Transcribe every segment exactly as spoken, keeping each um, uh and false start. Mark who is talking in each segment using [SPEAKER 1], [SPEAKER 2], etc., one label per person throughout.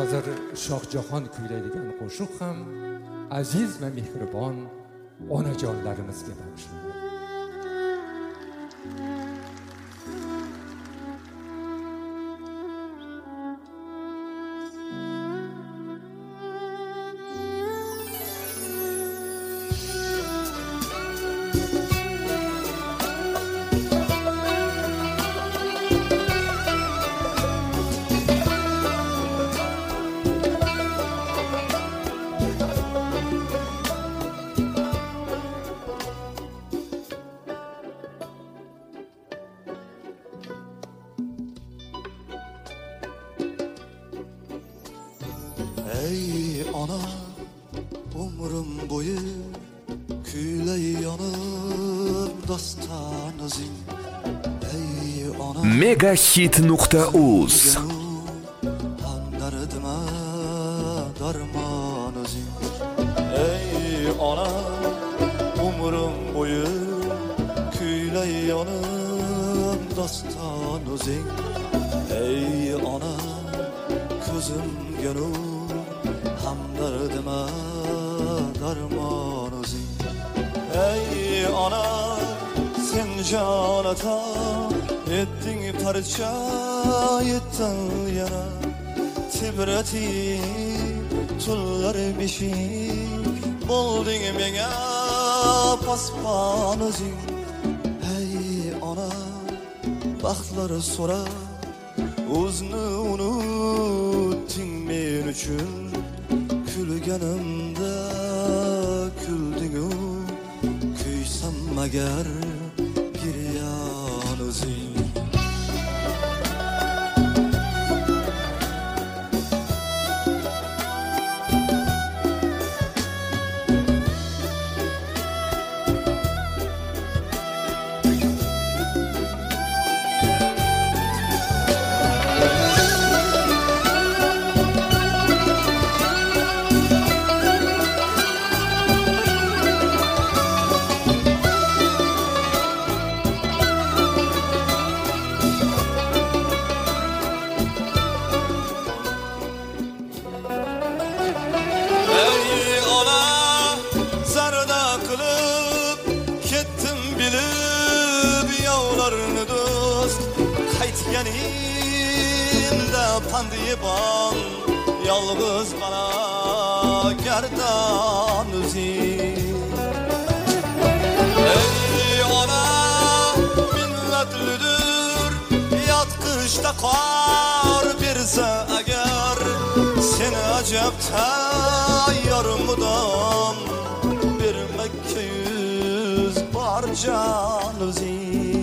[SPEAKER 1] hozir Shohjahon kuylaydigan qo'shiq ham aziz va mehribon onajonlarimizga bag'ishlanadi.
[SPEAKER 2] Ey ana, umrum boyu küyley yanıp dastanızın. Ey ana,
[SPEAKER 3] megahit nuqta uz
[SPEAKER 2] handardıma darmanızın. Ey ana, umrum boyu küyley yanıp dastanızın. Ey ana, kızım gönül hamdardıma darmanızın. Ey ana, sen canata ettin parça ettin yana. Tibreti tullar beşik boldun menge paspanızın. Ey ana, baxtları sorar o'zni unutding men uchun. Kulganimda kuldingu, kuysam agar giryan o'zing. Qaytganimda pandiyban yolg'iz bana gardan o'zing. Ey ona, minnatlidir yot qishda qor bersa agar, seni ajab tayyor mudom bermakka yuz bor jon o'zing.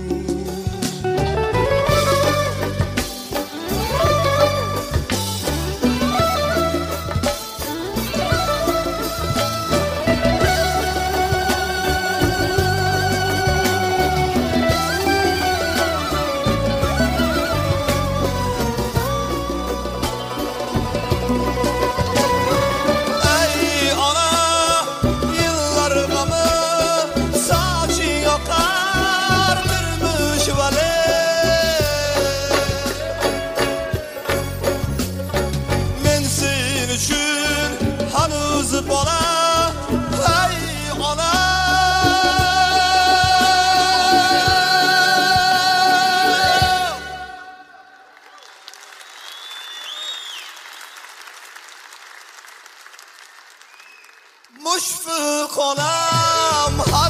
[SPEAKER 2] Mushfiq olam har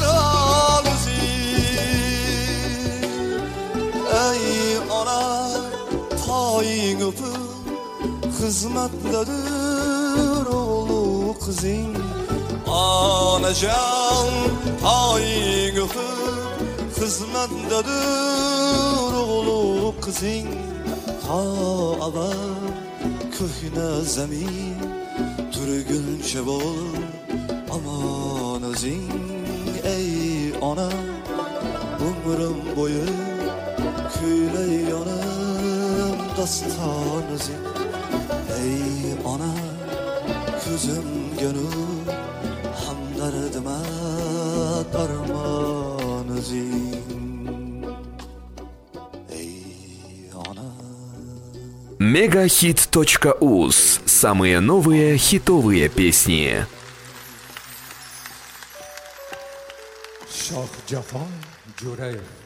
[SPEAKER 2] oluzing. Ey ona, poying o'pib xizmatdadir o'g'lu qizing. Onajon, poying o'pib xizmatdadir o'g'lu qizing. Ta avval ko'hna zamin turguncha bo'l aman o'zing. Ey ona, umrim bo'yi kuylay yonib doston o'zing. Ey ona, ko'zim gönül hamdardıma darman o'zing. Ey ona.
[SPEAKER 3] мегахит точка уз. Самые новые хитовые песни.
[SPEAKER 1] Shohjahon Jo'rayev